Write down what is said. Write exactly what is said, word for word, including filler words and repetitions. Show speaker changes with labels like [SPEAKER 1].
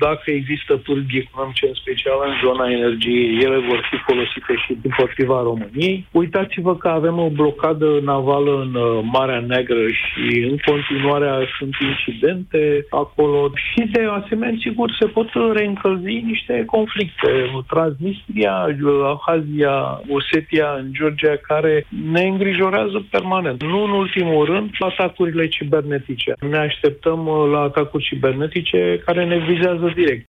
[SPEAKER 1] dacă există pârghii economice, în special în zona energiei, ele vor fi folosite și împotriva României. Uitați-vă că avem o blocadă navală în Marea Neagră și în continuare sunt incidente acolo și de asemenea, sigur, se pot reîncălzi niște conflicte. Transnistria, Abhazia, Osetia în Georgia, care ne îngrijorează permanent. Nu în ultimul rând, atacurile cibernetice. Ne așteptăm la atacuri cibernetice care ne vizează direct.